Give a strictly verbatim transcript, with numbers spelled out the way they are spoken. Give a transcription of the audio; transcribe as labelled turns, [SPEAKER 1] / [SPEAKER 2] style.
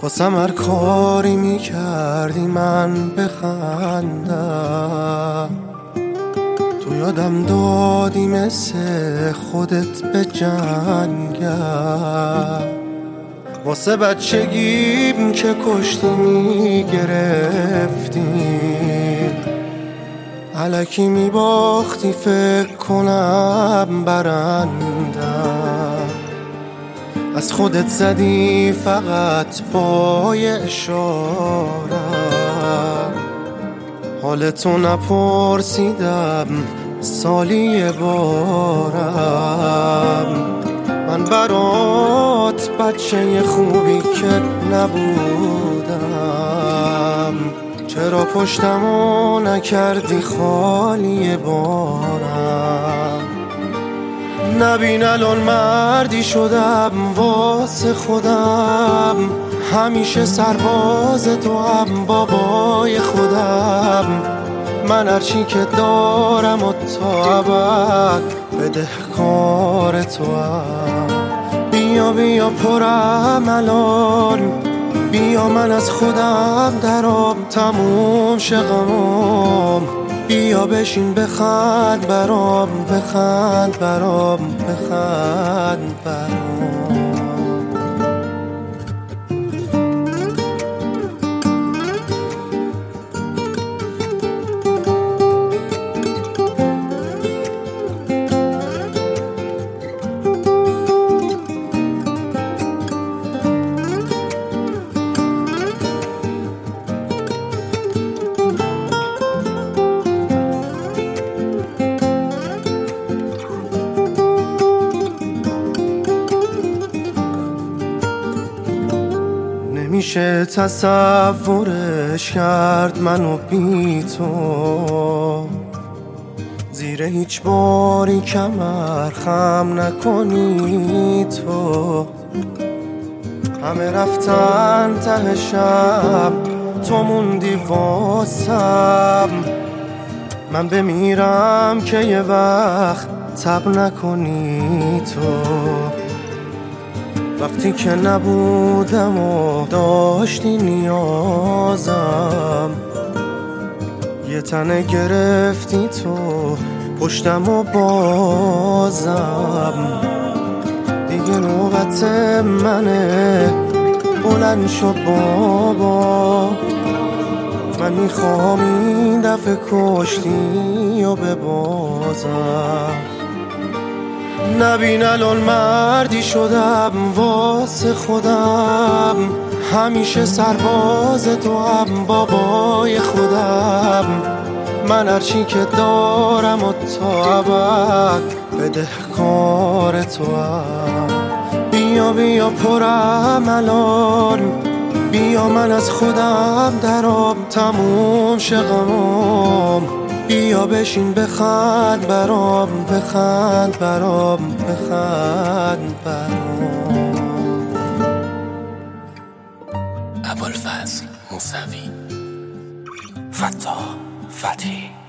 [SPEAKER 1] واسم هر کاری میکردی من بخندم، تو یادم دادی مثل خودت به جنگم. واسه بچگیم که کشتی میگرفتی، الکی میباختی فکر کنم برندم. از خودت زدی فقط با یه اشاره، حالتو نپرسیدم سالی یه بارم. من برات بچه خوبی که نبودم، چرا پشتمو نکردی خالی بارم؟ نبین الان مردی شدم واسه خودم، همیشه سرباز تو هم بابای خودم. من هرچی که دارم و تا ابد بدهکار تو هم. بیا بیا پرم الان، بیا من از خودم درام تموم شغمم. بیا بشین بخند برام، بخند برام، بخند برام. نمیشه تصورش کرد منو بی تو، زیر هیچ باری کمر خم نکنی تو. همه رفتن ته شب، تو موندی واسم. من بمیرم که یه وقت تب نکنی تو. وقتی که نبودم و داشتی نیازم، یه تنه گرفتی تو پشتم و بازم. دیگه نوبت منه، بلند شو بابا. من میخوام این دفعه کشتی و ببازم. نبین الان مردی شدم واسه خودم، همیشه سرباز تو هم بابای خودم. من هرچی که دارم و تا ابد بدهکار تو هم. بیا بیا پرم الان، بیا من از خودم درام تموم شغمم. بیا بشین بخند برام، بخند برام، بخند برام.
[SPEAKER 2] ابوالفضل موسوی، فتاح فتحی.